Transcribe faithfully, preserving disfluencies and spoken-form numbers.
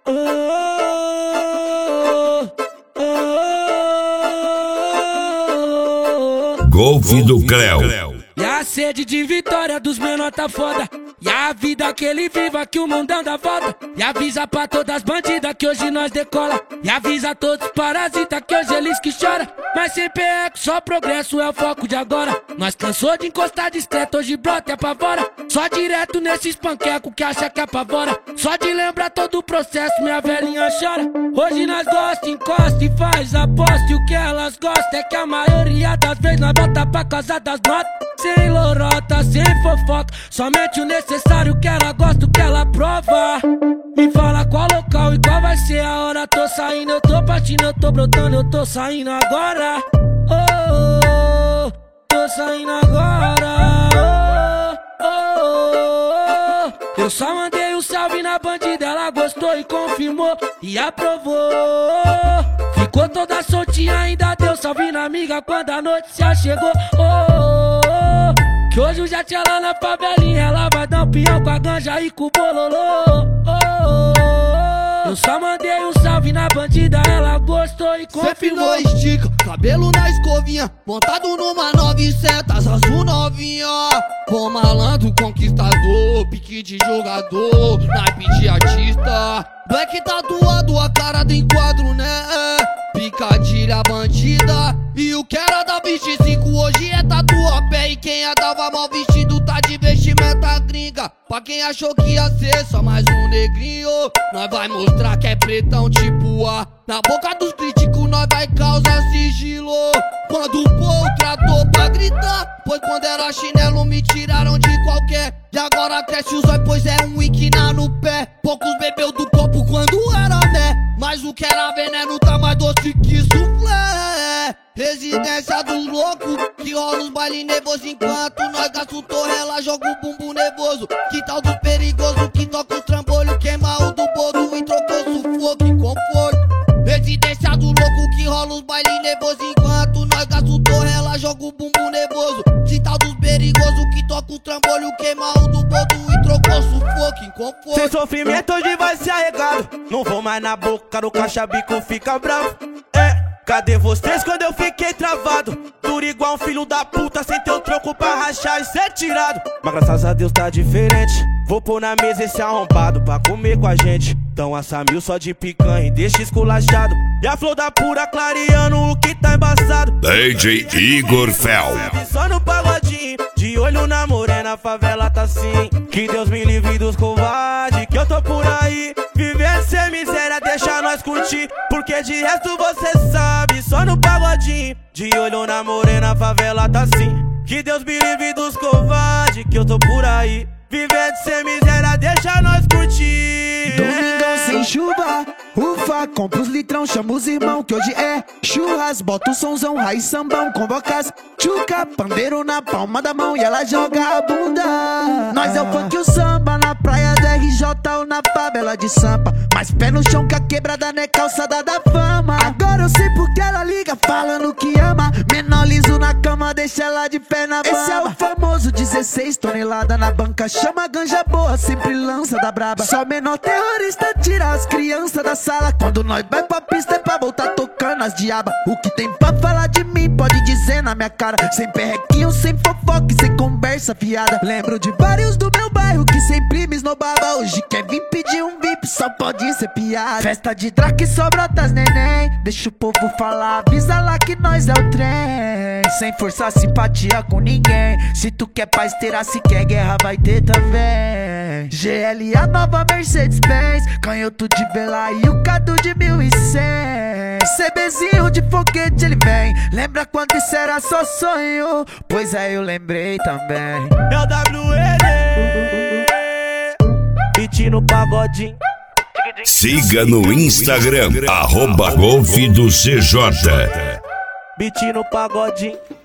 Oh, oh, oh, oh. Golfe do Cleo. E a sede de vitória dos menor tá foda. E a vida que ele viva que o mundão dá volta. E avisa pra todas as bandidas que hoje nós decola. E avisa a todos os parasitas que hoje eles que chora. Mas sem perreco, só progresso é o foco de agora. Nós cansou de encostar discreto, hoje brota e apavora. Só direto nesses panquecos que acha que apavora. Só de lembrar todo o processo, minha velhinha chora. Hoje nós gosta, encosta e faz aposta. E o que elas gostam é que a maioria das vezes nós bota pra casa das notas. Sem lorota, sem fofoca, somente o necessário que ela gosta, o que ela prova. Me fala qual local e qual vai ser a hora. Tô saindo, eu tô partindo, eu tô brotando, eu tô saindo agora. Oh, oh, oh, tô saindo agora. Oh, oh, oh, oh. Eu só mandei um salve na bandida, ela gostou e confirmou e aprovou. Ficou toda soltinha, ainda deu salve na amiga quando a notícia chegou. Oh, oh, oh. Que hoje o jet lá na favelinha, ela vai dar um peão com a ganja e com o bololô. Oh, oh, oh. Eu só mandei um salve na bandida, ela gostou e confirmou. Cê finou estica, cabelo na escovinha, montado numa novecentos, azul novinha. Bom malandro, conquistador, pique de jogador, naipe de artista. Black tatuado, a cara do enquadro, né? Picadilha bandida. E o que era da vinte e cinco hoje é tatuapé. E quem andava mal vestido tá de vestimenta gringa. Pra quem achou que ia ser só mais um negrinho, nós vai mostrar que é pretão tipo A. Na boca dos críticos nós vai causar sigilo. Quando o povo tratou pra gritar, pois quando era chinelo me tiraram de qualquer. E agora cresce os olhos, pois é um inquina no pé. Poucos bebeu do copo quando era né, mas o que era veneno tá mais doce que soufflé. Residência dos loucos, que rola os baile nervoso enquanto nós gasta o torrela, joga o bumbum nervoso. Que tal do perigoso, que toca o trambolho, queima o do bolo e trocou sufoco em conforto. Residência do louco, que rola os baile nervoso enquanto nós gasta o torrela, joga o bumbum nervoso. Que tal dos perigoso, que toca o trambolho, queima o do bolo e trocou sufoco em conforto. Sem sofrimento hoje vai ser arregado, não vou mais na boca do caixa bico, fica bravo. É, cadê vocês quando eu fiquei travado? Duro igual um filho da puta, sem ter o troco pra rachar e ser tirado. Mas graças a Deus tá diferente, vou pôr na mesa esse arrombado pra comer com a gente. Então assa mil só de picanha e deixa esculachado. E a flor da pura clareando o que tá embaçado. D J Igor Fel. Só no pagodinho, de olho na morena, a favela tá assim. Que Deus me livre dos covardes, que eu tô por aí. Viver sem miséria, deixa nós curtir, porque de resto você sabe. Só no pagodinho, de olho na morena, a favela tá assim. Que Deus me livre dos covardes, que eu tô por aí. Viver sem miséria, deixa nós curtir. Domingão sem chuva, ufa, compra os litrão, chama os irmão que hoje é churras. Bota o sonzão, raiz sambão, convoca as tchuca, pandeiro na palma da mão e ela joga a bunda. Nós é o funk e o samba, na praia do R J ou na favela de Sampa. Mas pé no chão que a quebrada não é calçada da fama. Agora eu sei porque ela liga falando que ama. Menor liso na cama, deixa ela de pé na bama. Esse é o famoso dezesseis tonelada na banca. Chama a ganja boa, sempre lança da braba. Só menor terrorista tira as crianças da sala. Quando nós vai pra pista é pra voltar tocando as diabas. O que tem pra falar de mim pode dizer na minha cara. Sem perrequinho, sem fofoca e sem conversa fiada. Lembro de vários do meu bairro que sempre me esnobava. Hoje quer vir pedir um V I P, só pode ser piada. Festa de draque só brotas neném, deixa o povo falar, avisa lá que nós é o trem. Sem forçar simpatia com ninguém, se tu quer paz terá, se quer guerra vai ter também. G L A nova Mercedes-Benz, canhoto de vela e o Cadu de mil e cem. CBzinho de foguete ele vem, lembra quando isso era só sonho? Pois é, eu lembrei também. É o W L, beat no pagodinho. Siga no Instagram, arroba Golfe do C J. Beat no pagodinho.